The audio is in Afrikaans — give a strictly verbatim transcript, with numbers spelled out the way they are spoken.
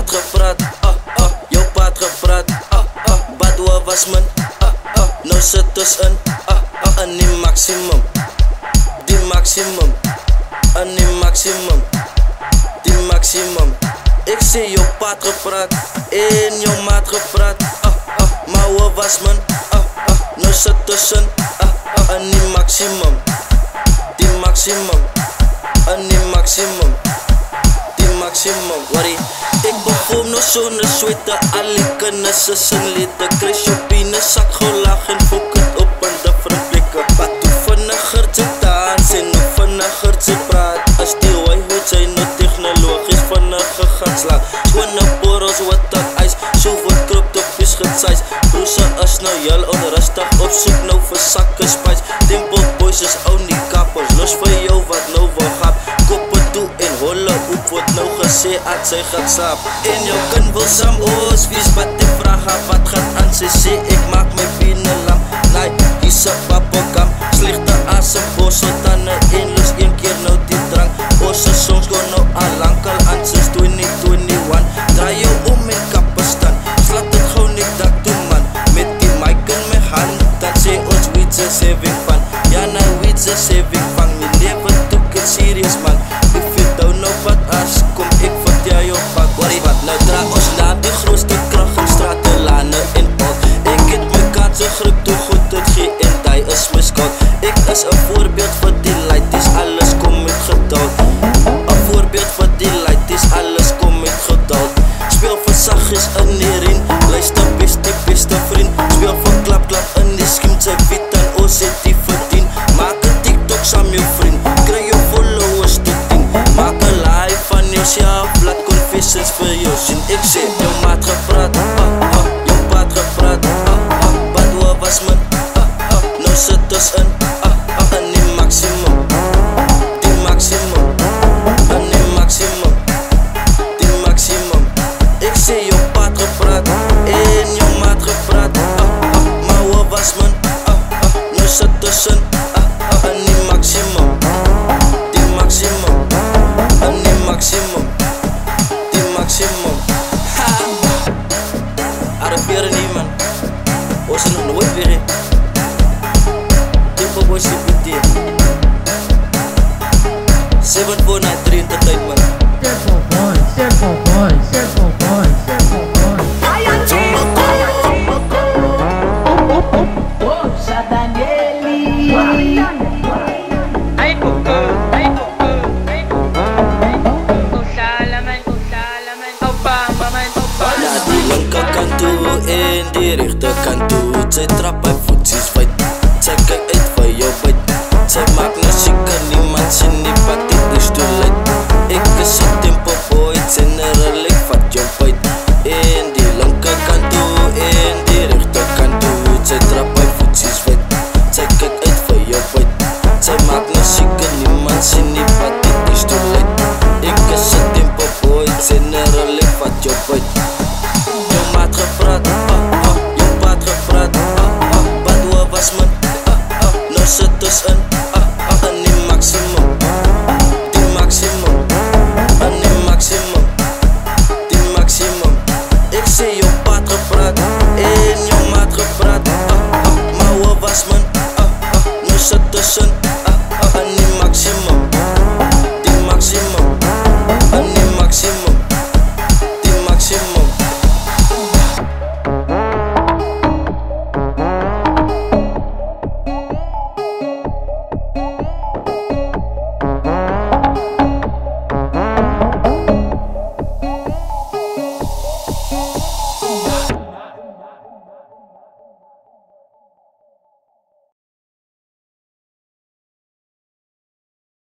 paat gepraat, ah, ah, jou paat gepraat, ah, ah, Badwa was min, ah, ah, nou sit tussenin, ah, ah, in die maximum, die maximum, in die maximum, die maximum. Ik zie jou paat gepraat, en jou maat gepraat, ah, ah, maar hoe was min, ah, ah, nou sit tussenin, ah, ah, in die maximum, die maximum, in die maximum. Maximum, worry. Ik perform nog zonder zweten, alle kennis is een liter. Crash op in een zak, gelach en fok het op en de verblikken. Wat hoe vinniger ze dans en hoe vinniger ze praat. Als die wij hoort zijn nou technologisch vinniger gaan slaan. Schone borrels, wat dat ijs, zoveel krop op is gezijs. Broese is nou heel onrustig, op zoek nou voor zakken spijs. Temple boys is ook niet kappers, los voor jou wat nou wel gaat. Koppen toe en holle op, wordt nou gesê at sy gaat slaap. En jou kind wil saam oos wees, wat die vraag wat gaat aan. Sy sê ek maak my binnen lam, nee, die se papokam. Slechte asem, bosse tanden en lus een keer nou die drank. Osse songs go nou al lang al aan sinds twinty twenty-one. Draai jou om en kappe staan, slaat het gauw nie dat toe man. Met die mic in my hand, dan sê ons weeds is having fun. Ja nou weeds is having fun, my leven toek het serious man. If you don't know wat as, kom ek vertel jou pak wat wat. Nou dra ons na die grootste kracht in strate, lane en pad. Ek het my kanse grip toe goed het gee en die is my skuld. Ek is een voorbeeld vir die laities, alles kom met geduld. Een voorbeeld vir die laities, alles kom met geduld. Speel vir sagjes in die ring, luister best die beste vriend. Speel vir klap klap in die skiem, sy weet en ons het die verdien. Maak een TikTok saam jou vriend, kry jou followers te dien. Maak een live van jouself, laat confessions vir jou sien. Ek sê jou maat gepraat, ah, ah, jou paat gepraat, ah, ah, Badwa was min, ah, ah, nou sit tussenin, ah, ah, in die maximum, die maximum, in die maximum, die maximum. Ek sê jou paat gepraat, en jou maat gepraat, ah, ah, maar hoe was min, ah, ah, nou sit tussenin, ah, ah, in die maximum, die maximum, in die maximum, die maximum. Ha! Arabieren nie man, ons is nog nooit weer heen. Temple boys sleep with you. seven four nine three entertainment. Temple boys, Temple boys, Temple boys, Temple boys. Força Daniele. Ay kuku, ay kuku, ay kuku, ay kuku. Kusalaman, kusalaman, Obama man, Obama. Ja, die linkerkant toe en die rechterkant toe. Sy trap by voetsies wyd, sy kyk uit vir jou byt. Sy maak nou seker niemand sien die pad het is too late. Ek is een tempo boy, general ek vat jou byt. En die linkerkant toe en die rechterkant toe. Sy trap by voetsies wyd, sy kyk uit vir jou byt. Sy maak nou seker niemand sien die pad het is too late. Ek is een tempo boy, general ek vat jou byt.